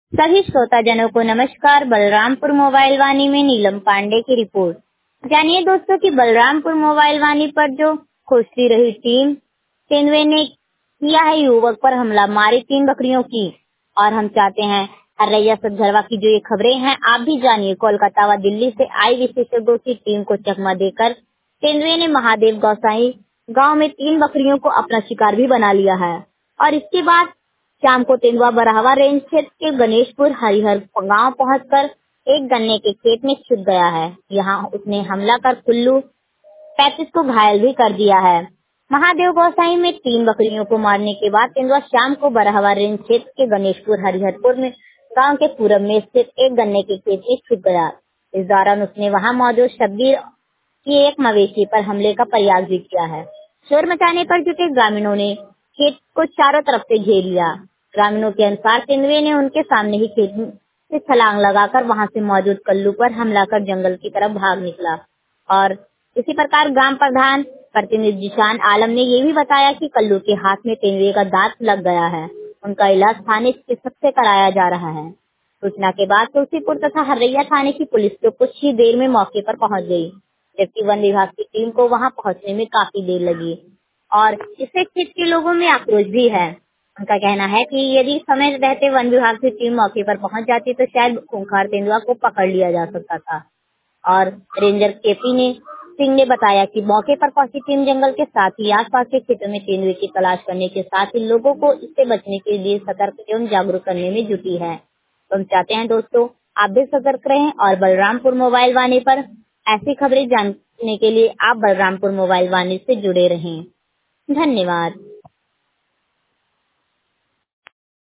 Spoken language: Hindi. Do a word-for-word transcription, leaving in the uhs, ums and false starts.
सभी श्रोताजनों को नमस्कार। बलरामपुर मोबाइल वाणी में नीलम पांडे की रिपोर्ट। जानिए दोस्तों कि बलरामपुर मोबाइल वाणी पर जो खोजती रही टीम तेंदुए ने किया है युवक पर हमला, मारी तीन बकरियों की। और हम चाहते हैं हरैया सतझरवा की जो ये खबरें हैं आप भी जानिए। कोलकाता व दिल्ली से आई विशेषज्ञों की टीम को चकमा देकर तेंदुए ने महादेव गौसाई गांव में तीन बकरियों को अपना शिकार भी बना लिया है। और इसके बाद शाम को तेंदुआ बरहवा रेंज क्षेत्र के गणेशपुर हरिहर गांव पहुंचकर एक गन्ने के खेत में छुप गया है। यहाँ उसने हमला कर कुल्लू पैंतीस को घायल भी कर दिया है। महादेव गौसाई में तीन बकरियों को मारने के बाद तेंदुआ शाम को बरहवा रेंज क्षेत्र के गणेशपुर हरिहरपुर में गांव के पूरब में स्थित एक गन्ने के खेत में छुप गया। इस दौरान उसने वहां मौजूद शब्बीर की एक मवेशी पर हमले का प्रयास भी किया है। शोर मचाने पर जुटे ग्रामीणों ने खेत को चारों तरफ से घेर लिया। ग्रामीणों के अनुसार तेंदुए ने उनके सामने ही खेत से छलांग लगाकर वहां से मौजूद कल्लू पर हमला कर जंगल की तरफ भाग निकला। और इसी प्रकार ग्राम प्रधान प्रतिनिधि जिशान आलम ने ये भी बताया कि कल्लू के हाथ में तेंदुए का दांत लग गया है। उनका इलाज स्थानीय चिकित्सक से कराया जा रहा है। सूचना के बाद तुलसीपुर तथा हरैया थाने की पुलिस तो कुछ ही देर में मौके पर पहुंच गई, जबकि वन विभाग की टीम को वहां पहुंचने में काफी देर लगी। और इससे क्षेत्र के लोगों में आक्रोश भी है। उनका कहना है कि यदि समय रहते वन विभाग की टीम मौके पर पहुंच जाती तो शायद खूंखार तेंदुआ को पकड़ लिया जा सकता था। और रेंजर केपी ने सिंह ने बताया कि मौके पर पहुंची टीम जंगल के साथ ही आसपास के क्षेत्रों में तेंदुए की तलाश करने के साथ ही लोगों को इससे बचने के लिए सतर्क एवं जागरूक करने में जुटी है। तो हम चाहते हैं दोस्तों आप भी सतर्क रहें और बलरामपुर मोबाइल वाणी पर ऐसी खबरें जानने के लिए आप बलरामपुर मोबाइल वाणी से जुड़े रहें। धन्यवाद।